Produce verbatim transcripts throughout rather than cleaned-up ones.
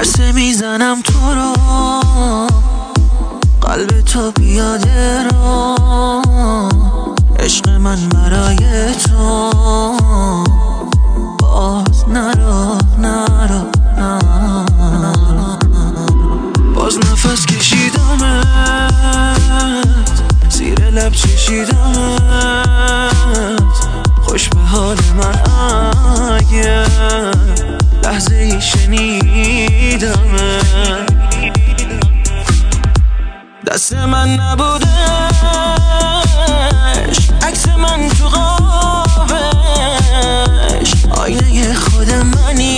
عرصه میزنم تو رو، قلب تو بیاده رو، عشق من برای تو، باز نرو نرو نرو. باز نفس کشیدمت، زیر لب چشیدمت، خوش به حال من اگه لحظه ای شنیدمت. دست من نبودش، عکس من تو قابش، آینه خود منی،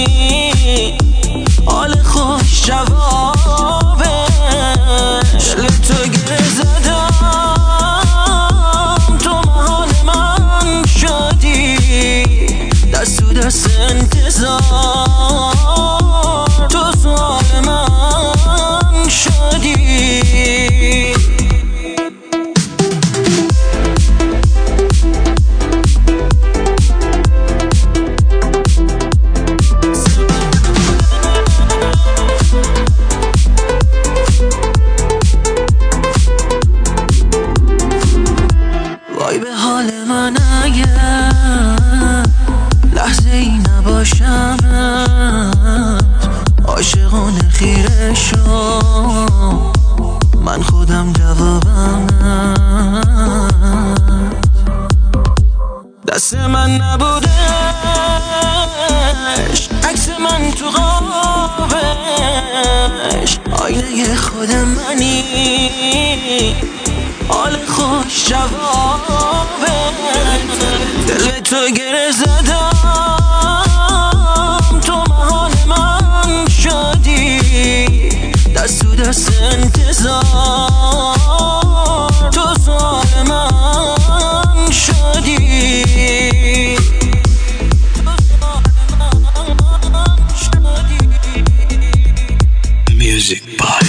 حال خوش جوابش. دل تو گره زدم، تو محال من شدی، دست تو دست انتظار، تو سوال من شدی. وای به حال من اگه لحظه ای نباشمت، عاشقانه خیره شو، من خودم جوابمت. دست من نبودش، عکس من تو قابش، آینه خود منی، حال خوش جوابه. دل تو گره زدم، تو محال من شدی، دست تو دست انتظار، تو سوال من شدی. Music by